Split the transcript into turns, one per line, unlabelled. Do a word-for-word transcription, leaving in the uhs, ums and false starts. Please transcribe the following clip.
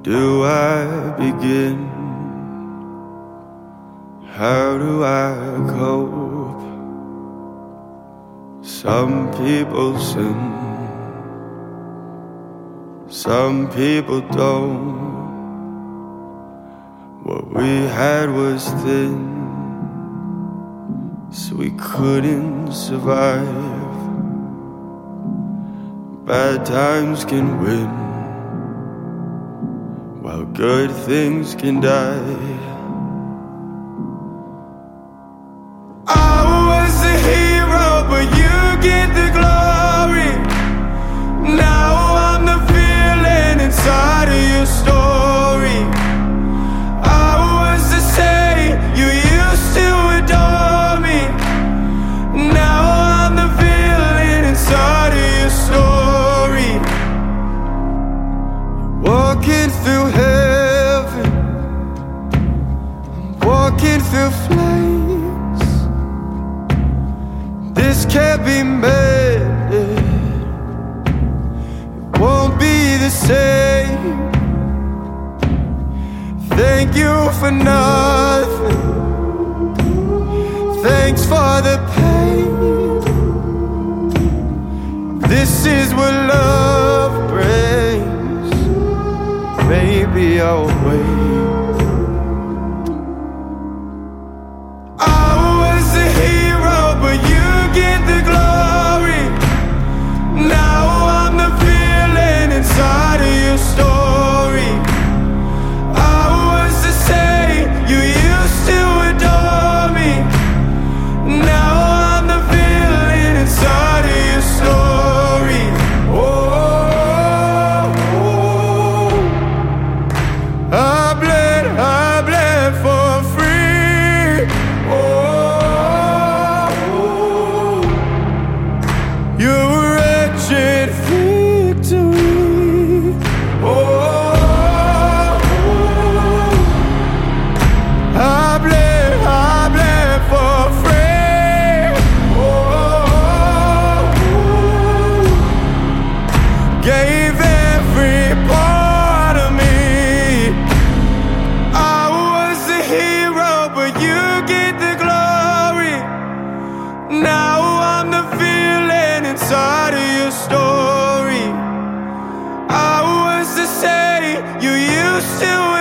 do I begin? How do I cope? Some people sin, some people don't. What we had was thin, so we couldn't survive. Bad times can win, while good things can die. I was a hero, but you get the glory. Now I'm the villain inside of your story. I was the saint you used to adore me. Now I'm the villain inside of your story. Walking through heaven, I'm walking through flames. This can't be mended, it won't be the same. Thank you for nothing, thanks for the pain. This is what love brings. Maybe I'll wait. I was a hero, but you get the glory. Now I'm the villain inside of your story. I was the saint you used to adore me. Now I'm the villain inside of your story. Oh, I bled, I bled for free. Oh, your wretched victory. Oh, I bled, I bled for free. Oh, gave every part of me. I was a hero, but you get the glory. Now I'm the villain inside of your story. I was the saint you used to